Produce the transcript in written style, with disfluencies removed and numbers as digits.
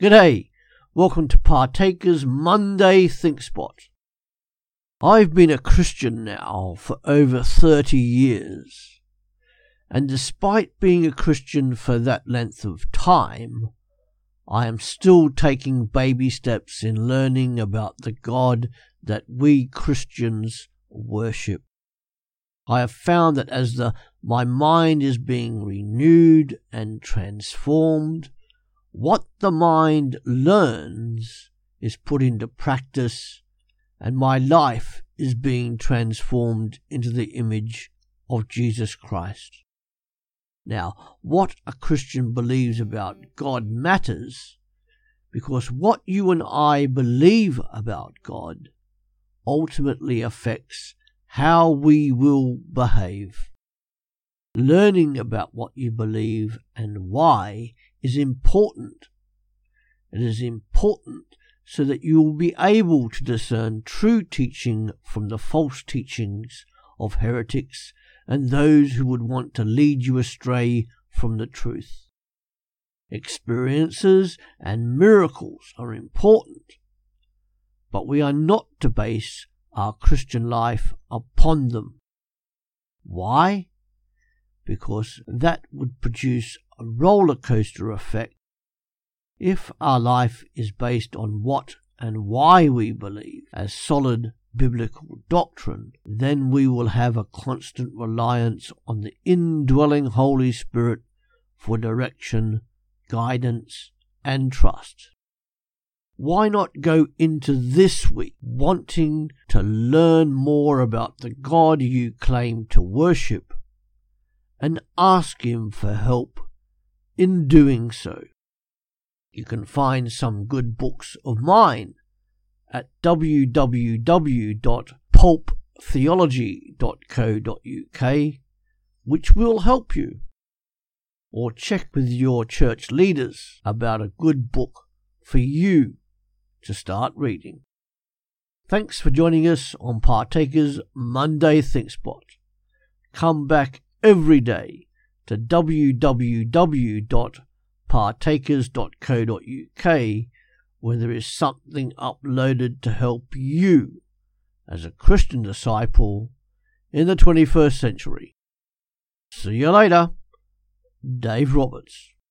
G'day, welcome to Partaker's Monday Think Spot. I've been a Christian now for over 30 years, and despite being a Christian for that length of time, I am still taking baby steps in learning about the God that we Christians worship. I have found that as my mind is being renewed and transformed, what the mind learns is put into practice, and my life is being transformed into the image of Jesus Christ. Now, what a Christian believes about God matters, because what you and I believe about God ultimately affects how we will behave. Learning about what you believe and why is important. It is important so that you will be able to discern true teaching from the false teachings of heretics and those who would want to lead you astray from the truth. Experiences and miracles are important, but we are not to base our Christian life upon them. Why? Because that would produce a roller coaster effect. If our life is based on what and why we believe as solid biblical doctrine, then we will have a constant reliance on the indwelling Holy Spirit for direction, guidance, and trust. Why not go into this week wanting to learn more about the God you claim to worship and ask Him for help in doing so? You can find some good books of mine at www.pulptheology.co.uk, which will help you. Or check with your church leaders about a good book for you to start reading. Thanks for joining us on Partaker's Monday Think Spot. Come back every day to www.partakers.co.uk, where there is something uploaded to help you as a Christian disciple in the 21st century. See you later. Dave Roberts.